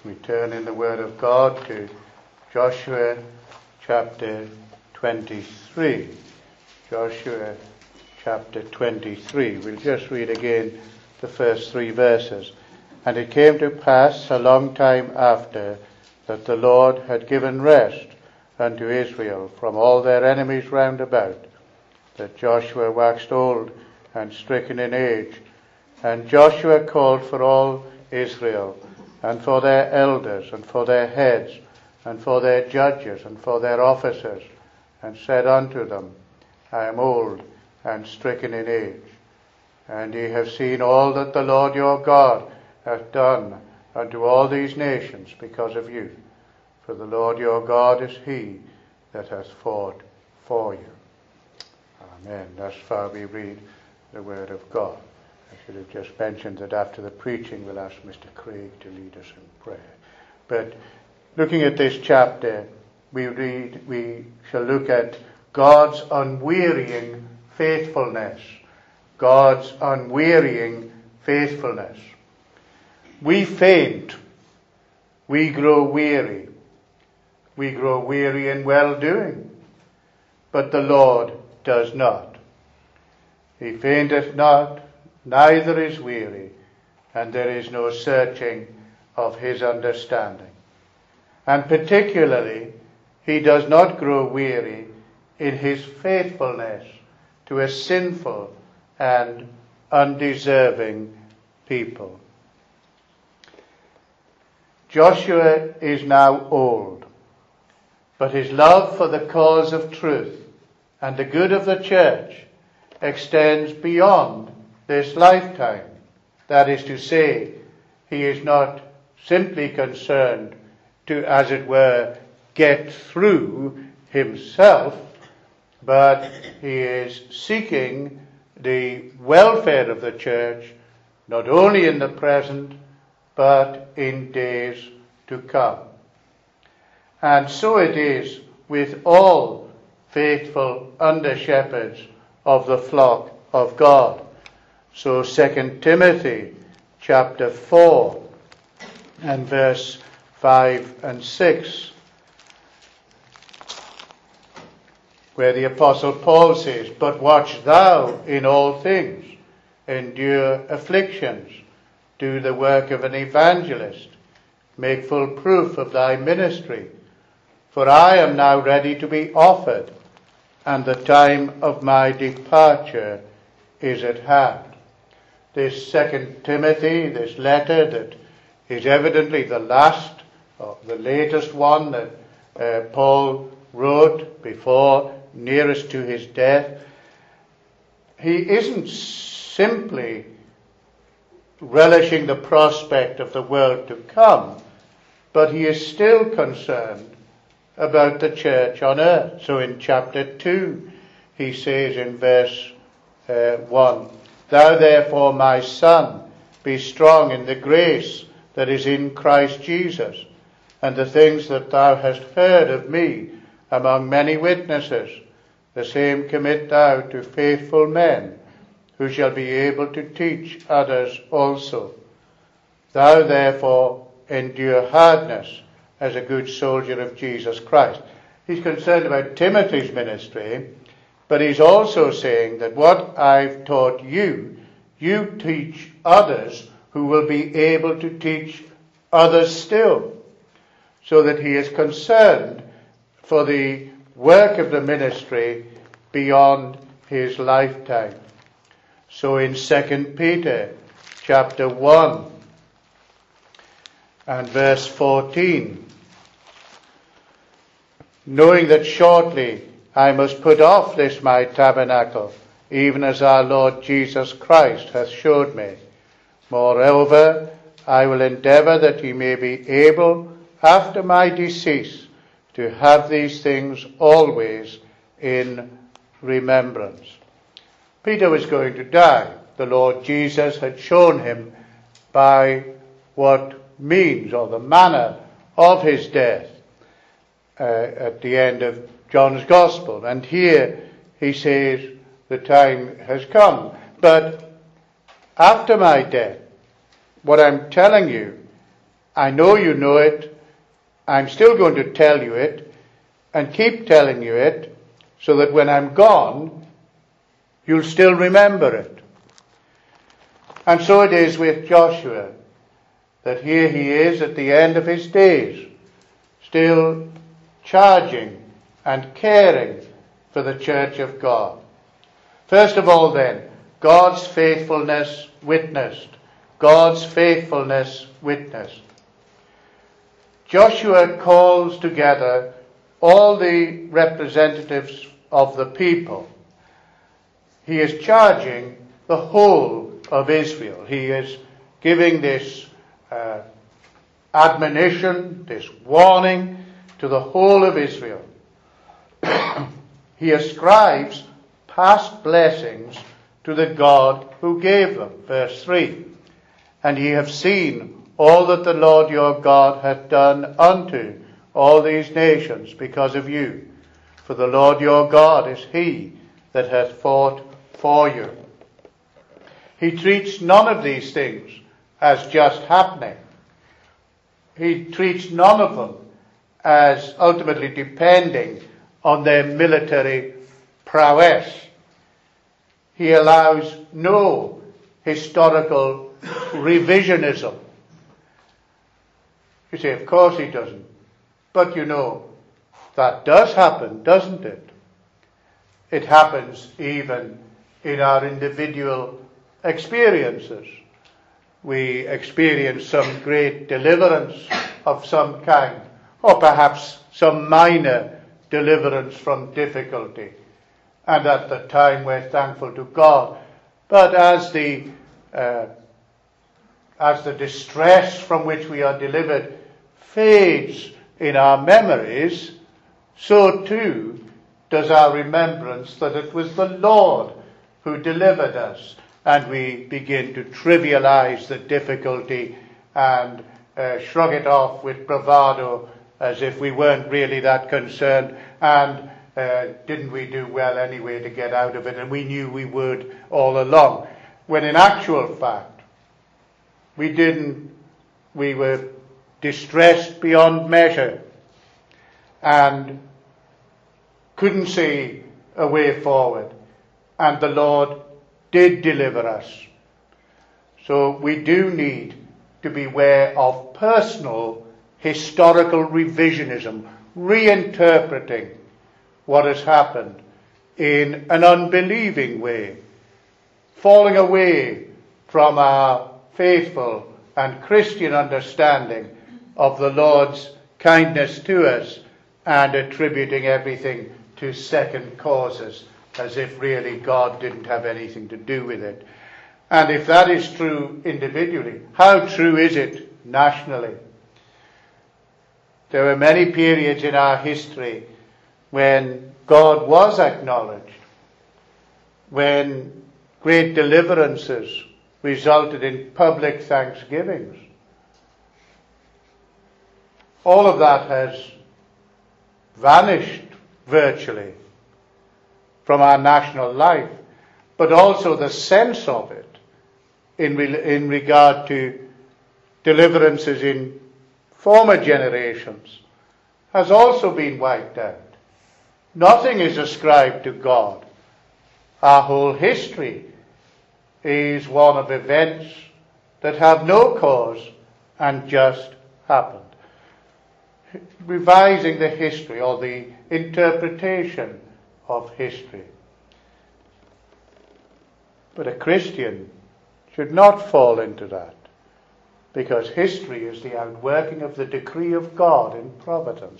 We turn in the Word of God to Joshua chapter 23. Joshua chapter 23. We'll just read again the first 3 verses. And it came to pass a long time after that the Lord had given rest unto Israel from all their enemies round about, that Joshua waxed old and stricken in age. And Joshua called for all Israel, and for their elders, and for their heads, and for their judges, and for their officers, and said unto them, I am old and stricken in age, and ye have seen all that the Lord your God hath done unto all these nations because of you. For the Lord your God is he that hath fought for you. Amen. Thus far we read the Word of God. I should have just mentioned that after the preaching we'll ask Mr. Craig to lead us in prayer. But looking at this chapter, we shall look at God's unwearying faithfulness. God's unwearying faithfulness. We faint. We grow weary. We grow weary in well-doing. But the Lord does not. He fainteth not, neither is weary, and there is no searching of his understanding. And particularly, he does not grow weary in his faithfulness to a sinful and undeserving people. Joshua is now old, but his love for the cause of truth and the good of the church extends beyond this lifetime. That is to say, he is not simply concerned to, as it were, get through himself, but he is seeking the welfare of the church, not only in the present, but in days to come. And so it is with all faithful under-shepherds of the flock of God. So 2 Timothy chapter 4 and verse 5 and 6, where the Apostle Paul says, But watch thou in all things, endure afflictions, do the work of an evangelist, make full proof of thy ministry. For I am now ready to be offered, and the time of my departure is at hand. This 2 Timothy, this letter that is evidently the last, or the latest one that Paul wrote before, nearest to his death, he isn't simply relishing the prospect of the world to come, but he is still concerned about the church on earth. So in chapter 2, he says in verse 1, Thou therefore, my son, be strong in the grace that is in Christ Jesus, and the things that thou hast heard of me among many witnesses, the same commit thou to faithful men, who shall be able to teach others also. Thou therefore endure hardness as a good soldier of Jesus Christ. He's concerned about Timothy's ministry, but he's also saying that what I've taught you, you teach others who will be able to teach others still. So that he is concerned for the work of the ministry beyond his lifetime. So in 2 Peter chapter 1 and verse 14, knowing that shortly I must put off this my tabernacle, even as our Lord Jesus Christ hath showed me. Moreover, I will endeavour that ye may be able, after my decease, to have these things always in remembrance. Peter was going to die. The Lord Jesus had shown him by what means or the manner of his death at the end of John's Gospel. And here he says, the time has come. But after my death, what I'm telling you I know you know it. I'm still going to tell you it and keep telling you it so that when I'm gone, you'll still remember it. And so it is with Joshua, that here he is at the end of his days, still charging and caring for the church of God. First of all then, God's faithfulness witnessed. God's faithfulness witnessed. Joshua calls together all the representatives of the people. He is charging the whole of Israel. He is giving this admonition, this warning to the whole of Israel. He ascribes past blessings to the God who gave them. Verse 3. And ye have seen all that the Lord your God hath done unto all these nations because of you. For the Lord your God is he that hath fought for you. He treats none of these things as just happening. He treats none of them as ultimately depending on their military prowess. He allows no historical revisionism. You say, of course he doesn't. But you know, that does happen, doesn't it? It happens even in our individual experiences. We experience some great deliverance of some kind, or perhaps some minor deliverance from difficulty. And at the time we're thankful to God. But as the distress from which we are delivered fades in our memories, so too does our remembrance that it was the Lord who delivered us. And we begin to trivialize the difficulty and shrug it off with bravado as if we weren't really that concerned, and didn't we do well anyway to get out of it, and we knew we would all along. When in actual fact, we didn't. We were distressed beyond measure and couldn't see a way forward. And the Lord did deliver us. So we do need to beware of personal historical revisionism, reinterpreting what has happened in an unbelieving way, falling away from our faithful and Christian understanding of the Lord's kindness to us and attributing everything to second causes, as if really God didn't have anything to do with it. And if that is true individually, how true is it nationally? There were many periods in our history when God was acknowledged, when great deliverances resulted in public thanksgivings. All of that has vanished virtually from our national life, but also the sense of it in regard to deliverances in former generations has also been wiped out. Nothing is ascribed to God. Our whole history is one of events that have no cause and just happened. Revising the history or the interpretation of history. But a Christian should not fall into that, because history is the outworking of the decree of God in providence.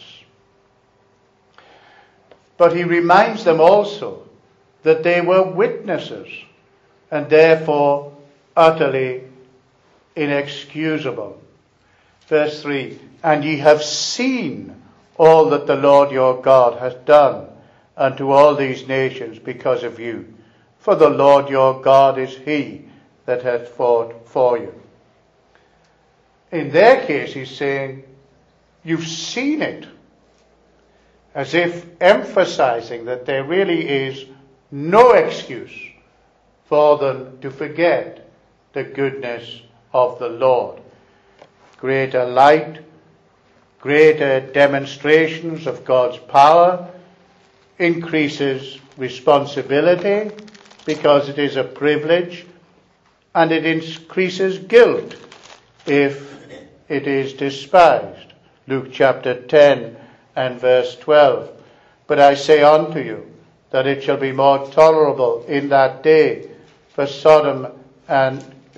But he reminds them also that they were witnesses and therefore utterly inexcusable. Verse 3, and ye have seen all that the Lord your God hath done unto all these nations because of you. For the Lord your God is he that hath fought for you. In their case, he's saying, you've seen it, as if emphasizing that there really is no excuse for them to forget the goodness of the Lord. Of greater light, greater demonstrations of God's power, increases responsibility because it is a privilege, and it increases guilt if it is despised. Luke chapter 10 and verse 12. But I say unto you, that it shall be more tolerable in that day for Sodom than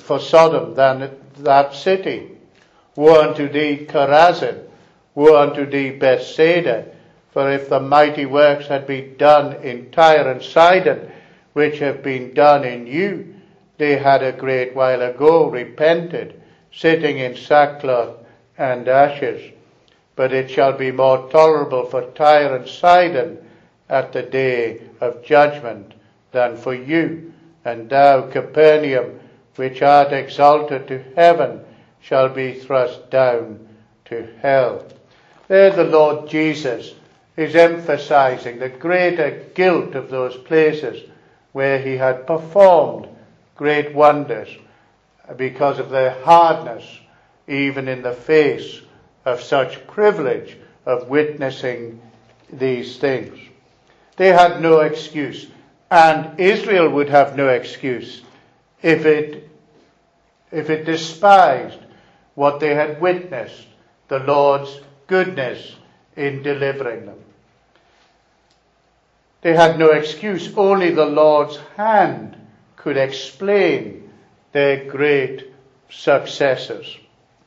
that city. Woe unto thee, Chorazin! Woe unto thee, Bethsaida! For if the mighty works had been done in Tyre and Sidon, which have been done in you, they had a great while ago repented, sitting in sackcloth and ashes. But it shall be more tolerable for Tyre and Sidon at the day of judgment than for you. And thou, Capernaum, which art exalted to heaven, shall be thrust down to hell. There the Lord Jesus is emphasizing the greater guilt of those places where he had performed great wonders because of their hardness, even in the face of such privilege of witnessing these things. They had no excuse, and Israel would have no excuse if it despised what they had witnessed, the Lord's goodness in delivering them. They had no excuse. Only the Lord's hand could explain their great successes.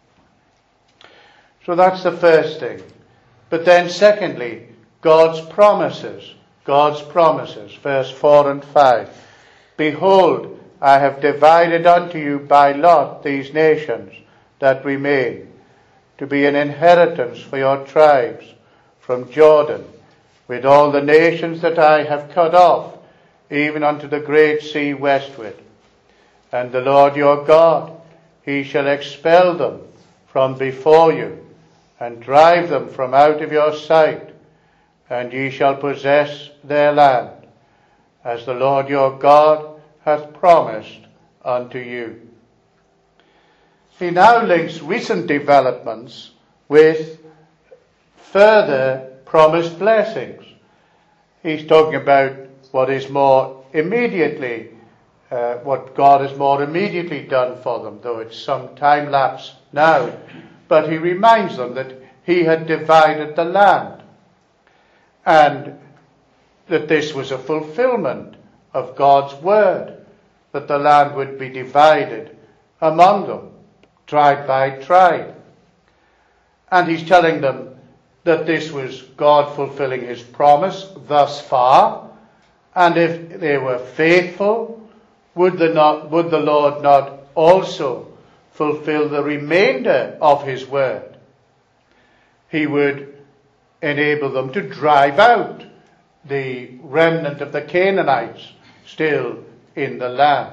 So that's the first thing. But then secondly, God's promises. God's promises. Verse 4 and 5. Behold, I have divided unto you by lot these nations that remain, to be an inheritance for your tribes from Jordan, with all the nations that I have cut off, even unto the great sea westward. And the Lord your God, he shall expel them from before you, and drive them from out of your sight, and ye shall possess their land, as the Lord your God hath promised unto you. He now links recent developments with further promised blessings. He's talking about what is more immediately, what God has more immediately done for them, though it's some time lapse now. But he reminds them that he had divided the land, and that this was a fulfillment of God's word, that the land would be divided among them, tribe by tribe. And he's telling them that this was God fulfilling his promise thus far, and if they were faithful, would the Lord not also fulfill the remainder of his word? He would enable them to drive out the remnant of the Canaanites still in the land.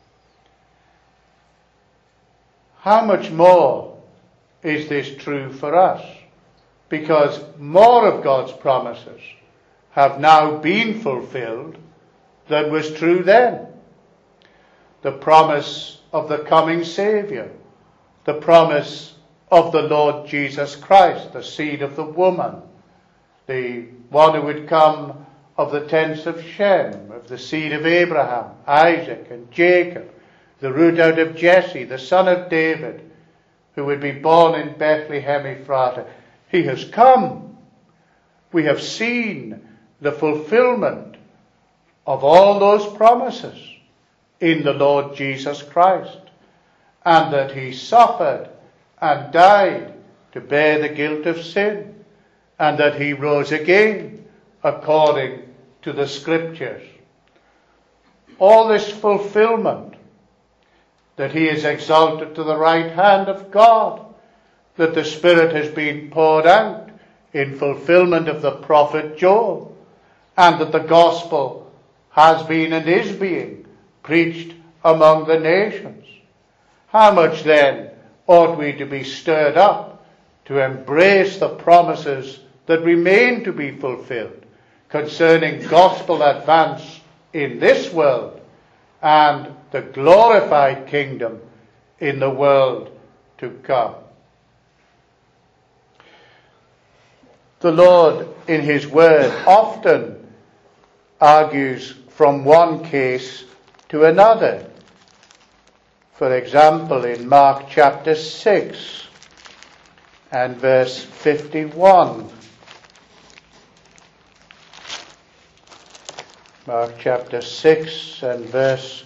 How much more is this true for us? Because more of God's promises have now been fulfilled than was true then. The promise of the coming Saviour, the promise of the Lord Jesus Christ, the seed of the woman, the one who would come of the tents of Shem, of the seed of Abraham, Isaac and Jacob, the root out of Jesse, the son of David, who would be born in Bethlehem Ephratah. He has come. We have seen the fulfillment of all those promises in the Lord Jesus Christ, and that he suffered and died to bear the guilt of sin, and that he rose again according to the Scriptures. All this fulfillment, that he is exalted to the right hand of God, that the Spirit has been poured out in fulfillment of the prophet Joel, and that the gospel has been and is being preached among the nations. How much then ought we to be stirred up to embrace the promises that remain to be fulfilled concerning gospel advance in this world and the glorified kingdom in the world to come. the Lord in his word often argues from one case to another. For example, in Mark chapter 6 and verse 51. Mark chapter 6 and verse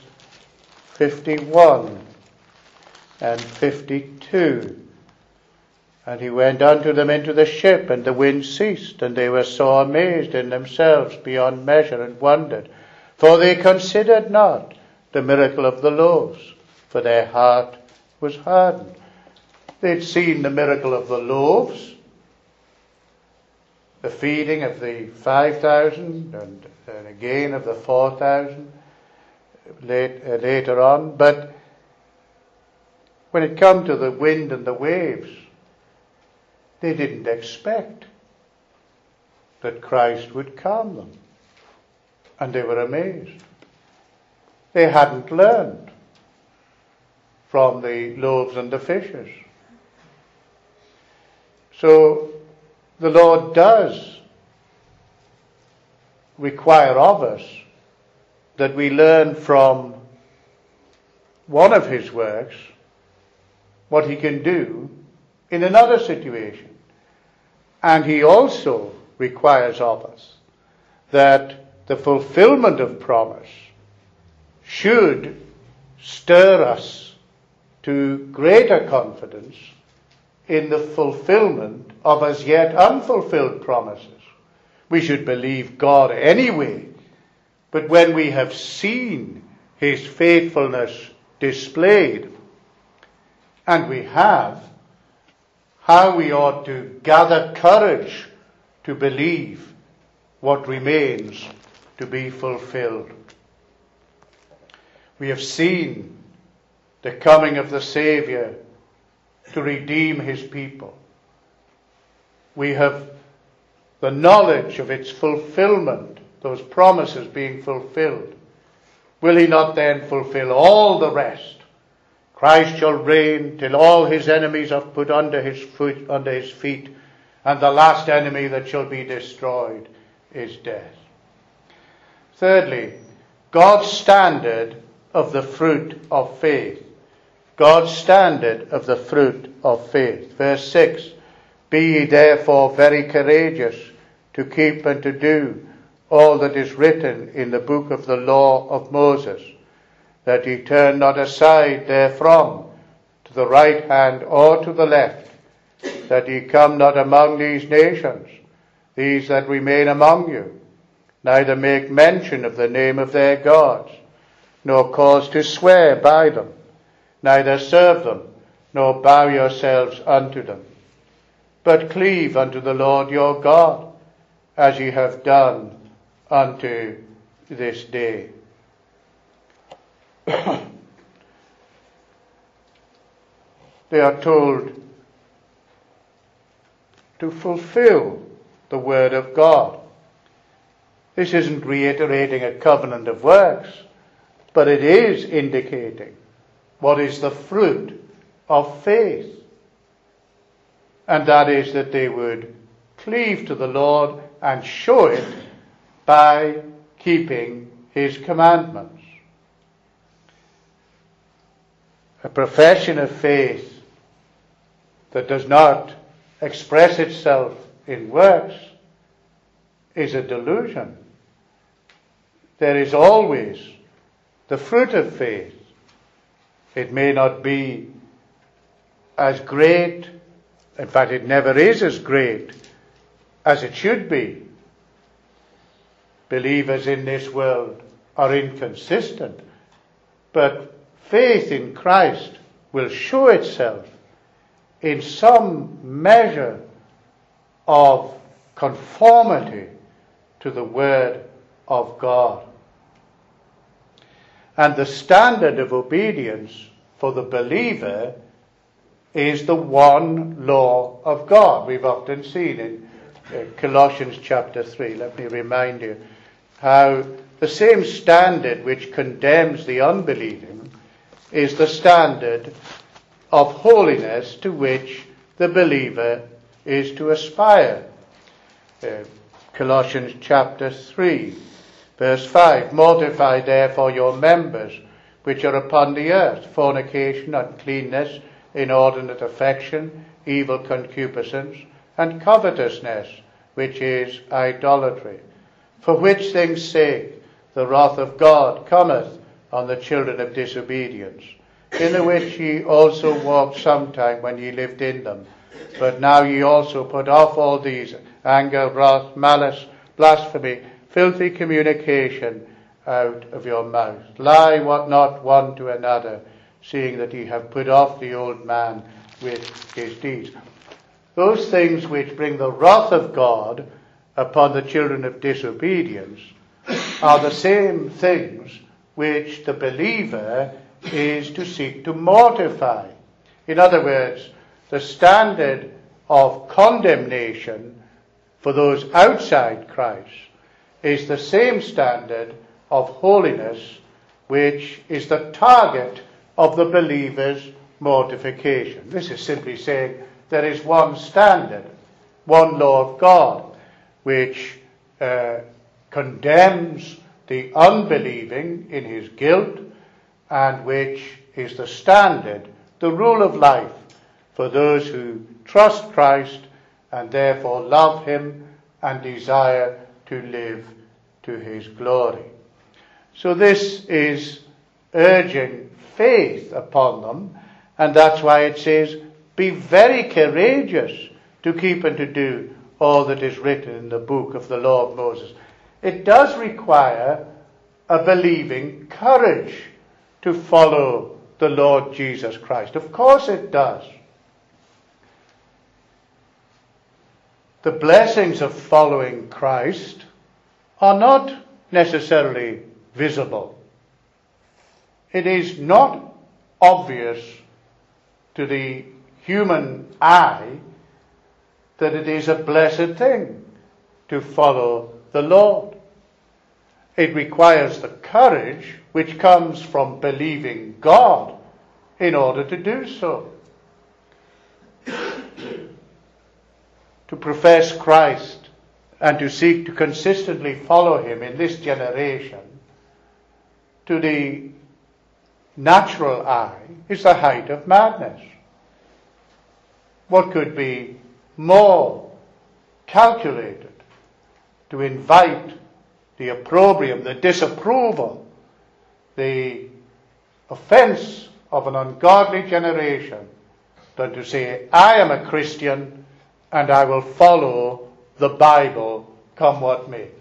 51 and 52. And he went unto them into the ship, and the wind ceased, and they were so amazed in themselves beyond measure, and wondered. For they considered not the miracle of the loaves, for their heart was hardened. They'd seen the miracle of the loaves, the feeding of the 5,000, and again of the 4,000 later on. But when it come to the wind and the waves, they didn't expect that Christ would calm them. And they were amazed. They hadn't learned from the loaves and the fishes. So the Lord does require of us that we learn from one of his works what he can do in another situation. And he also requires of us that the fulfillment of promise should stir us to greater confidence in the fulfillment of as yet unfulfilled promises. We should believe God anyway, but when we have seen his faithfulness displayed, and we have, how we ought to gather courage to believe what remains to be fulfilled. We have seen the coming of the Saviour to redeem his people. We have the knowledge of its fulfillment, those promises being fulfilled. Will he not then fulfill all the rest? Christ shall reign till all his enemies are put under his feet, and the last enemy that shall be destroyed is death. Thirdly, God's standard of the fruit of faith. God's standard of the fruit of faith. Verse 6, be ye therefore very courageous to keep and to do all that is written in the book of the law of Moses, that ye turn not aside therefrom to the right hand or to the left, that ye come not among these nations, these that remain among you, neither make mention of the name of their gods, nor cause to swear by them, neither serve them, nor bow yourselves unto them, but cleave unto the Lord your God, as ye have done unto this day. They are told to fulfill the word of God. This isn't reiterating a covenant of works, but it is indicating what is the fruit of faith. And that is that they would cleave to the Lord and show it by keeping his commandments. A profession of faith that does not express itself in works is a delusion. There is always the fruit of faith. It may not be as great, in fact it never is as great as it should be. Believers in this world are inconsistent, but faith in Christ will show itself in some measure of conformity to the Word of God. And the standard of obedience for the believer is the one law of God. We've often seen in Colossians chapter 3, let me remind you, how the same standard which condemns the unbelieving is the standard of holiness to which the believer is to aspire. Colossians chapter 3, verse 5. Mortify therefore your members which are upon the earth, fornication, uncleanness, inordinate affection, evil concupiscence, and covetousness, which is idolatry. For which things' sake the wrath of God cometh on the children of disobedience, in the which ye also walked sometime when ye lived in them. But now ye also put off all these: anger, wrath, malice, blasphemy, filthy communication out of your mouth. Lie what not one to another, seeing that ye have put off the old man with his deeds. Those things which bring the wrath of God upon the children of disobedience are the same things which the believer is to seek to mortify. In other words, the standard of condemnation for those outside Christ is the same standard of holiness which is the target of the believer's mortification. This is simply saying there is one standard, one law of God, which condemns the unbelieving in his guilt, and which is the standard, the rule of life for those who trust Christ and therefore love him and desire to live to his glory. So this is urging faith upon them, and that's why it says, be very courageous to keep and to do all that is written in the book of the law of Moses. It does require a believing courage to follow the Lord Jesus Christ. Of course it does. The blessings of following Christ are not necessarily visible. It is not obvious to the human eye that it is a blessed thing to follow the Lord. It requires the courage which comes from believing God in order to do so. To profess Christ and to seek to consistently follow him in this generation, to the natural eye, is the height of madness. What could be more calculated to invite the opprobrium, the disapproval, the offense of an ungodly generation than to say, I am a Christian and I will follow the Bible come what may.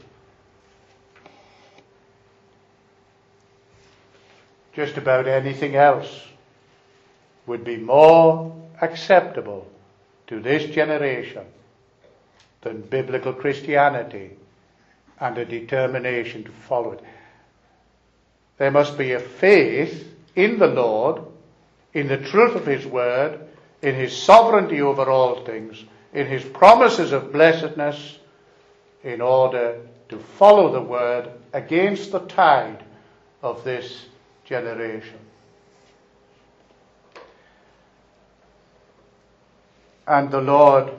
Just about anything else would be more acceptable to this generation than biblical Christianity and a determination to follow it. There must be a faith in the Lord, in the truth of his word, in his sovereignty over all things, in his promises of blessedness, in order to follow the word against the tide of this generation. And the Lord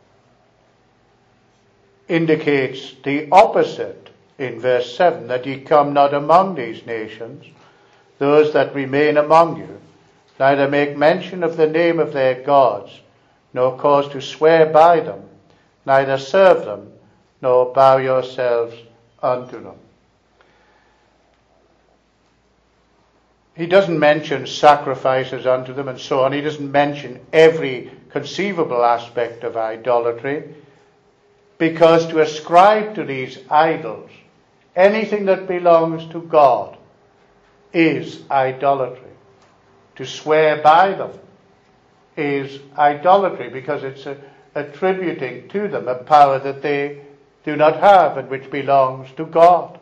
indicates the opposite in verse 7, that ye come not among these nations, those that remain among you, neither make mention of the name of their gods, nor cause to swear by them, neither serve them, nor bow yourselves unto them. He doesn't mention sacrifices unto them and so on. He doesn't mention every conceivable aspect of idolatry, because to ascribe to these idols anything that belongs to God is idolatry. To swear by them is idolatry, because it's attributing to them a power that they do not have and which belongs to God.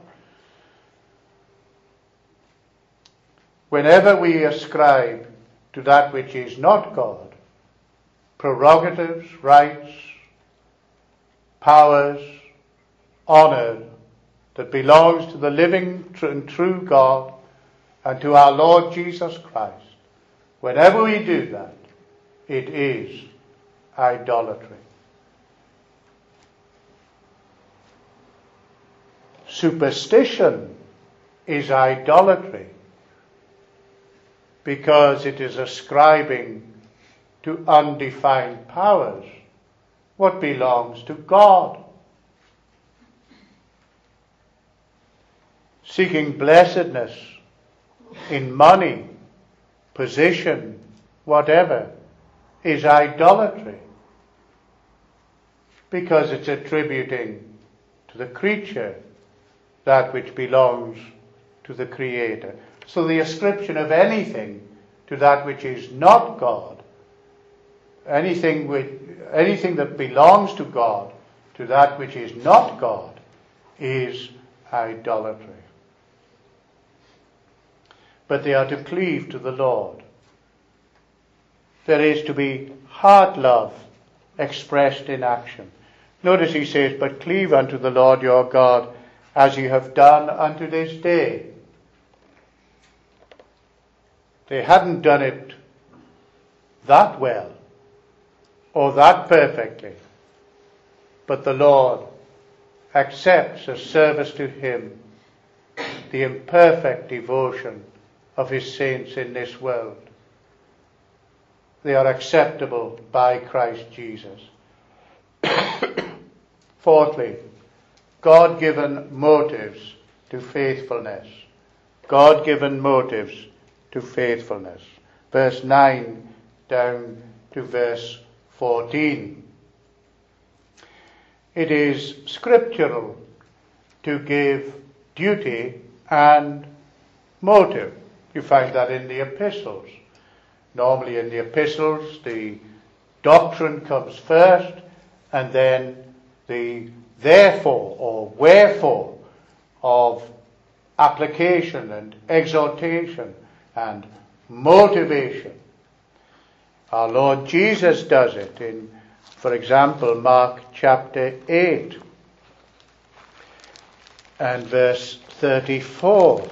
Whenever we ascribe to that which is not God prerogatives, rights, powers, honor that belongs to the living and true God and to our Lord Jesus Christ, whenever we do that, it is idolatry. superstition is idolatry, because it is ascribing to undefined powers what belongs to God. Seeking blessedness in money, position, whatever, is idolatry, because it's attributing to the creature that which belongs to the Creator. So the ascription of anything to that which is not God, anything that belongs to God to that which is not God, is idolatry. But they are to cleave to the Lord. There is to be heart love expressed in action. Notice he says, but cleave unto the Lord your God, as ye have done unto this day. They hadn't done it that well or that perfectly, but the Lord accepts as service to him the imperfect devotion of his saints in this world. They are acceptable by Christ Jesus. Fourthly, God-given motives to faithfulness. God-given motives to faithfulness. Verse 9 down to verse 14. It is scriptural to give duty and motive. You find that in the epistles. Normally in the epistles, the doctrine comes first, and then the therefore or wherefore of application and exhortation and motivation. Our Lord Jesus does it in, for example, Mark chapter 8 and verse 34.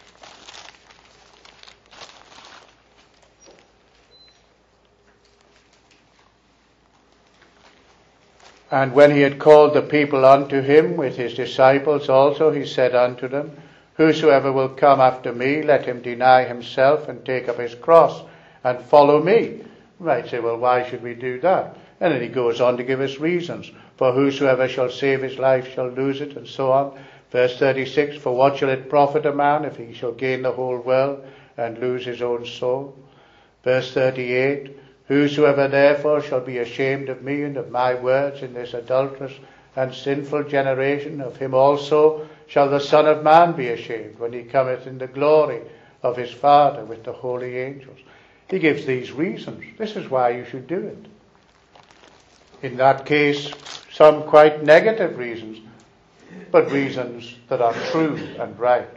And when he had called the people unto him with his disciples also, he said unto them, whosoever will come after me, let him deny himself and take up his cross and follow me. You might say, well, why should we do that? And then he goes on to give us reasons. For whosoever shall save his life shall lose it, and so on. Verse 36, for what shall it profit a man if he shall gain the whole world and lose his own soul? Verse 38, whosoever therefore shall be ashamed of me and of my words in this adulterous and sinful generation, of him also shall the Son of Man be ashamed when he cometh in the glory of his Father with the holy angels. He gives these reasons. This is why you should do it. In that case, some quite negative reasons, but reasons that are true and right.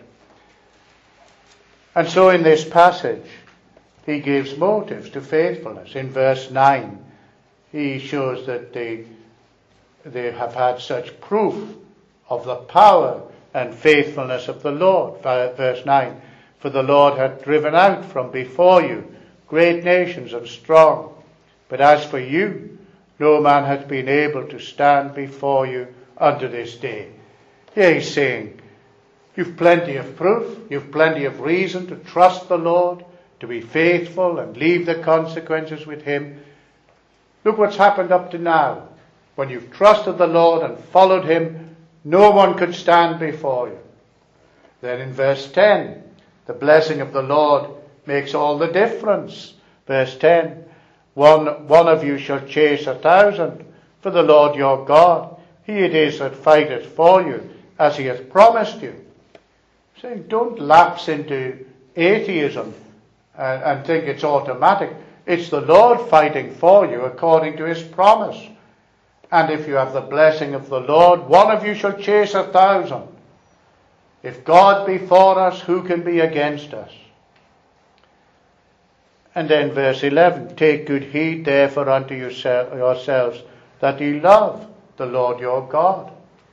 And so in this passage, he gives motives to faithfulness. In verse 9, he shows that they have had such proof of the power and faithfulness of the Lord. Verse 9, for the Lord hath driven out from before you great nations and strong. But as for you, no man hath been able to stand before you unto this day. Here he's saying, you've plenty of proof, you've plenty of reason to trust the Lord, to be faithful and leave the consequences with him. Look what's happened up to now. When you've trusted the Lord and followed him, no one could stand before you. Then in verse 10, the blessing of the Lord makes all the difference. Verse 10, one of you shall chase 1,000, for the Lord your God, he it is that fighteth for you, as he hath promised you. Saying, don't lapse into atheism and think it's automatic. It's the Lord fighting for you according to his promise. And if you have the blessing of the Lord, one of you shall chase 1,000. If God be for us, who can be against us? And then verse 11, take good heed therefore unto yourselves that ye love the Lord your God.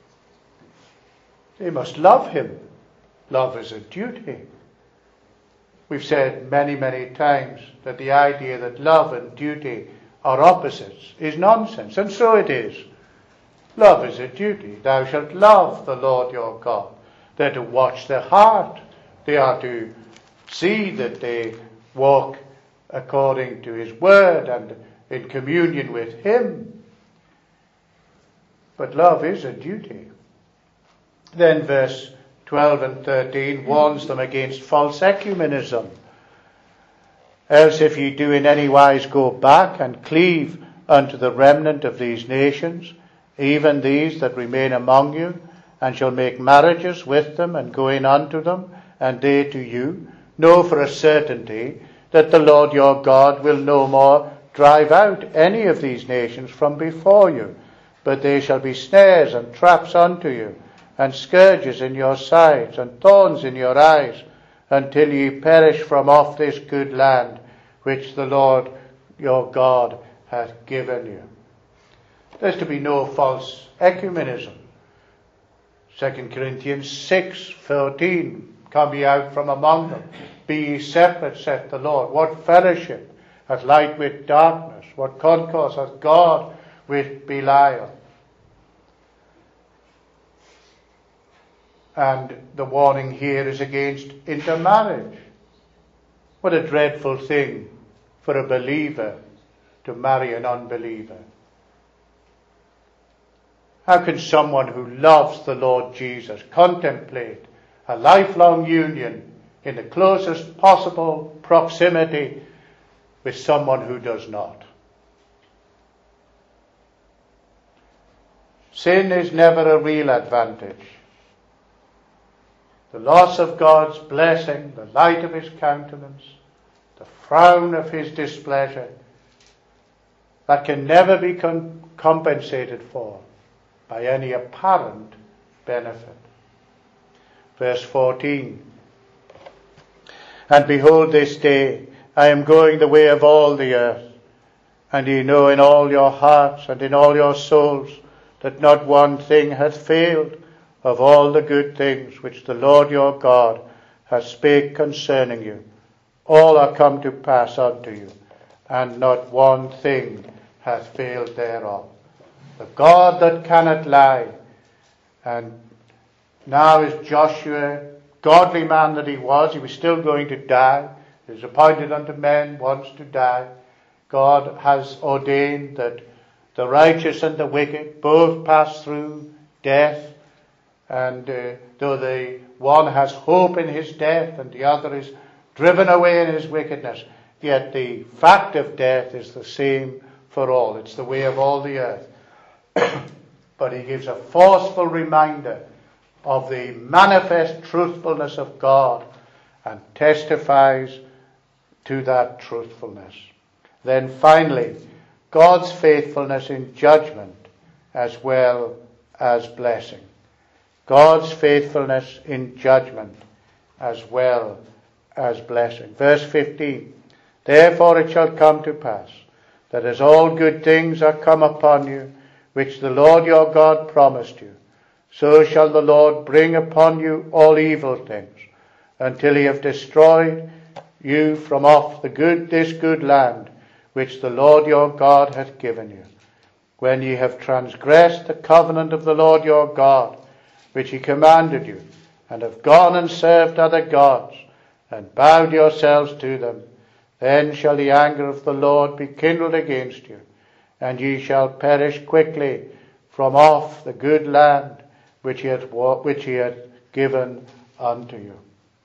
You must love him. Love is a duty. We've said many, many times that the idea that love and duty are opposites is nonsense, and so it is. Love is a duty. Thou shalt love the Lord your God. They're to watch their heart. They are to see that they walk according to his word and in communion with him. But love is a duty. Then verse 12 and 13 warns them against false ecumenism. Else if ye do in any wise go back and cleave unto the remnant of these nations, even these that remain among you, and shall make marriages with them, and go in unto them, and they to you, know for a certainty that the Lord your God will no more drive out any of these nations from before you, but they shall be snares and traps unto you, and scourges in your sides, and thorns in your eyes, until ye perish from off this good land, which the Lord your God hath given you. There's to be no false ecumenism. 2 Corinthians 6:14, come ye out from among them, be ye separate, saith the Lord. What fellowship hath light with darkness? What concourse hath God with Belial? And the warning here is against intermarriage. What a dreadful thing for a believer to marry an unbeliever. How can someone who loves the Lord Jesus contemplate a lifelong union in the closest possible proximity with someone who does not? Sin is never a real advantage. The loss of God's blessing, the light of his countenance, the frown of his displeasure, that can never be compensated for by any apparent benefit. Verse 14, and behold, this day I am going the way of all the earth, and ye know in all your hearts and in all your souls that not one thing hath failed of all the good things which the Lord your God hath spake concerning you. All are come to pass unto you, and not one thing hath failed thereof. The God that cannot lie. And now is Joshua, godly man that he was still going to die. He was appointed unto men once to die. God has ordained that the righteous and the wicked both pass through death. And though the one has hope in his death and the other is driven away in his wickedness, yet the fact of death is the same for all. It's the way of all the earth. But he gives a forceful reminder of the manifest truthfulness of God and testifies to that truthfulness. Then finally, God's faithfulness in judgment as well as blessing. God's faithfulness in judgment as well as blessing. Verse 15, therefore it shall come to pass that as all good things are come upon you, which the Lord your God promised you, so shall the Lord bring upon you all evil things, until he have destroyed you from off this good land, which the Lord your God hath given you. When ye have transgressed the covenant of the Lord your God, which he commanded you, and have gone and served other gods, and bowed yourselves to them, then shall the anger of the Lord be kindled against you, and ye shall perish quickly from off the good land which he hath given unto you.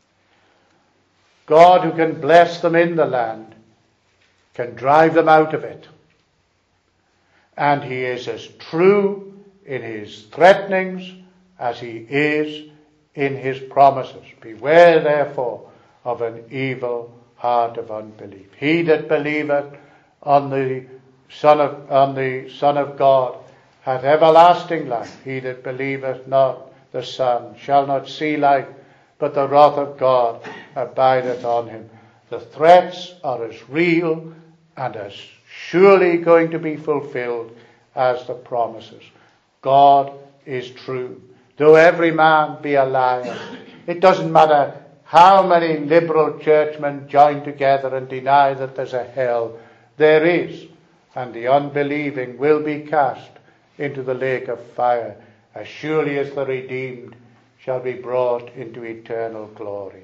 God, who can bless them in the land, can drive them out of it. And he is as true in his threatenings as he is in his promises. Beware therefore of an evil heart of unbelief. He that believeth on the Son of God hath everlasting life. He that believeth not the Son shall not see life, but the wrath of God abideth on him. The threats are as real and as surely going to be fulfilled as the promises. God is true. Though every man be a liar, it doesn't matter how many liberal churchmen join together and deny that there's a hell. There is, and the unbelieving will be cast into the lake of fire, as surely as the redeemed shall be brought into eternal glory.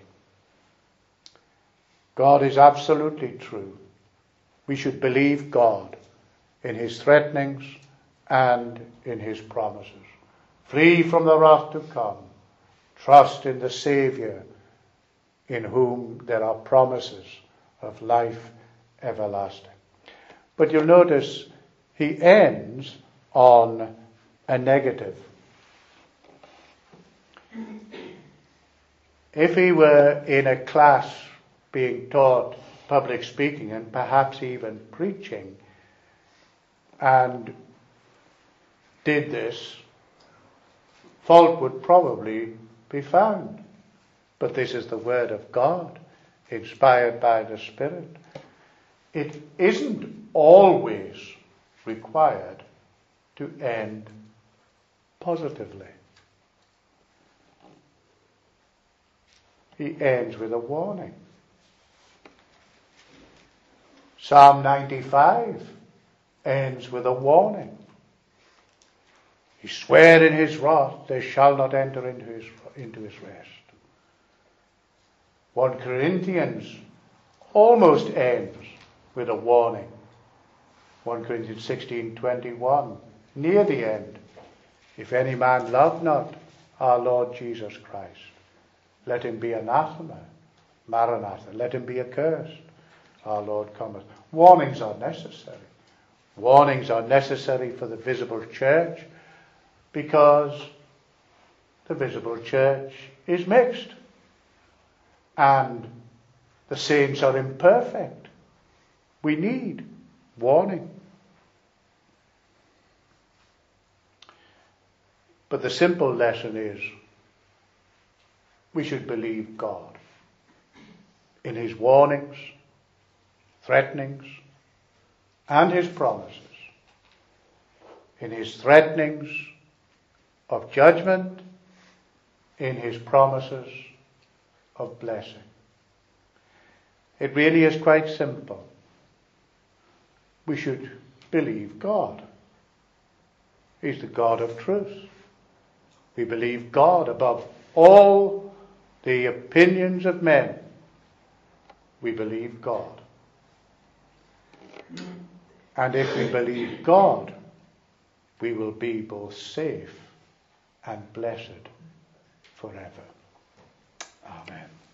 God is absolutely true. We should believe God in his threatenings and in his promises. Free from the wrath to come, trust in the Saviour, in whom there are promises of life everlasting. But you'll notice he ends on a negative. If he were in a class being taught public speaking and perhaps even preaching, and did this, fault would probably be found. But this is the Word of God, inspired by the Spirit. It isn't always required to end positively. He ends with a warning. Psalm 95 ends with a warning. He sware in his wrath, they shall not enter into his rest. 1 Corinthians almost ends with a warning. 1 Corinthians 16:21, near the end. If any man love not our Lord Jesus Christ, let him be anathema, maranatha, let him be accursed. Our Lord cometh. Warnings are necessary. Warnings are necessary for the visible church because the visible church is mixed and the saints are imperfect. We need warning. But the simple lesson is we should believe God in his warnings, threatenings, and his promises. In his threatenings of judgment, in his promises of blessing. It really is quite simple. We should believe God. He's the God of truth. We believe God above all the opinions of men. We believe God. And if we believe God, we will be both safe and blessed forever. Amen.